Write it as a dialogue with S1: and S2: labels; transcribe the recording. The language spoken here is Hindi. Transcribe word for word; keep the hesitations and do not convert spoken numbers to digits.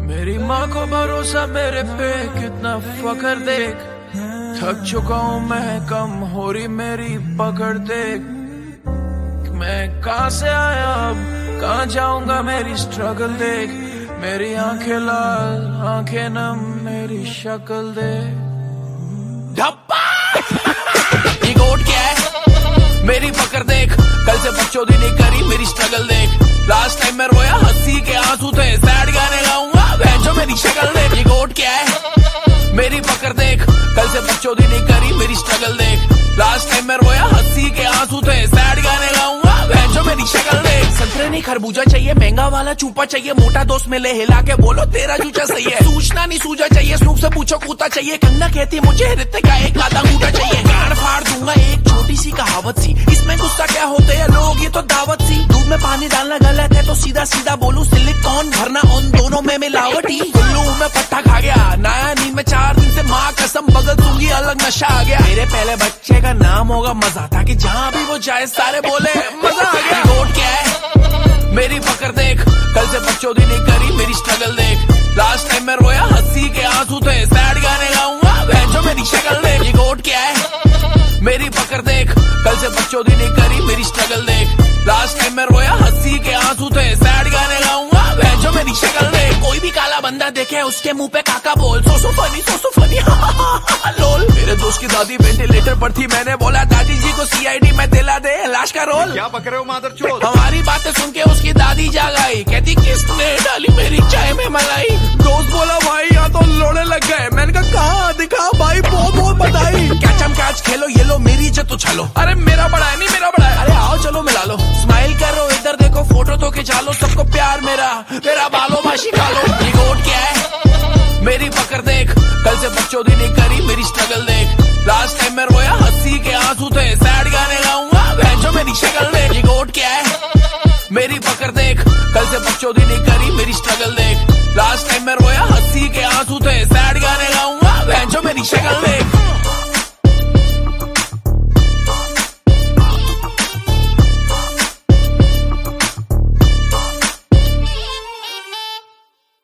S1: मेरी माँ को भरोसा मेरे पे, कितना फकर देख। थक चुका हूँ मैं, कम हो रही मेरी पकड़ देख। मैं कहाँ से आया अब कहाँ जाऊंगा, मेरी स्ट्रगल देख। मेरी आंखें लाल आंखें नम, मेरी शक्ल देख। धप्पा ये गोट क्या है, मेरी पकड़ देख। कल से बकचोदी नहीं करी, मेरी स्ट्रगल देख। लास्ट टाइम मैं रोया हंसी के आंसू थे, सैड गाने गाऊंगा भैंचो मेरी शक्ल देख। ये गोट क्या है, मेरी पकड़ देख। कल से बकचोदी नहीं करी, मेरी स्ट्रगल देख। लास्ट टाइम मैं रोया हंसी के आंसू थे, सैड गाने गाऊंगा भैंचो मेरी शक्ल देख। संतरे नहीं खरबूजा चाहिए, महंगा वाला चूपा चाहिए। मोटा दोस्त मिले हिला के बोलो तेरा जूचा सही है। सूचना नहीं सूझा चाहिए, स्नूप से पूछो कूता चाहिए। कंगना कहती मुझे हृदय का एक आधा कूटा चाहिए। गाड़ फाड़ दूंगा एक छोटी सी कहावत सी, इसमें गुस्सा क्या होते हैं लोग, ये तो दावत सी। दूध में पानी डालना गलत है तो सीधा सीधा बोलूं, सिलिकॉन भरना उन दोनों में मिलावटी। कुल्लू में पट्टा खा गया, नया नींद में चार दिन से माँ कसम बगल दूंगी, अलग नशा आ गया। मेरे पहले बच्चे का नाम होगा मजा, ताकि जहाँ भी वो जाए सारे बोले मजा आ गया। वोट क्या है, मेरी पकड़ देख। कल से बकचोदी नहीं करी, मेरी स्ट्रगल देख। लास्ट टाइम मैं रोया हंसी के आंसू थे, सैड गाने गाऊंगा भैंचो मेरी शक्ल देख। ये गोट क्या है, मेरी पकड़ देख। कल से बकचोदी नहीं करी, मेरी स्ट्रगल देख। लास्ट टाइम मैं रोया हंसी के आंसू थे, सैड गाने गाऊंगा भैंचो मेरी शक्ल देख। कोई भी काला बंदा देखे उसके मुंह पे काका बोल, सो so funny so so funny लोल। मेरे दोस्त की दादी वेंटिलेटर पर थी, मैंने बोला दादी जी को सीआईडी में दिला दे लाश का रोल।
S2: क्या पक रहे हो मादरचोद?
S1: हमारी बातें सुन के उसकी दादी जाग आई, कहती किसने डाली मेरी चाय में मलाई। दोस्त बोला भाई यहाँ तो लोड़े लग गए, मैंने कहा कहाँ दिखा भाई, बहुत बहुत बधाई। कैच हम कैच खेलो, ये लो मेरी इज्जत उछालो। अरे मेरा बड़ा है नहीं मेरा बड़ा है, अरे आओ चलो मिला लो। स्माइल करो इधर देखो, फोटो तो खिंचा लो, सबको प्यार मेरा मेरा बालो माशी खा लो। ये गोट क्या है, मेरी पकड़ देख। कल से बकचोदी नहीं करी, मेरी स्ट्रगल देख। लास्ट टाइम मैं रोया हंसी के आंसू थे, सैड गाने गाऊंगा भैंचो मेरी शक्ल देख। ये गोट क्या है, मेरी पकड़ देख। कल से बकचोदी नहीं करी, मेरी स्ट्रगल देख। लास्ट टाइम मैं रोया हंसी के आंसू थे, सैड गाने गाऊंगा भैंचो मेरी शक्ल देख।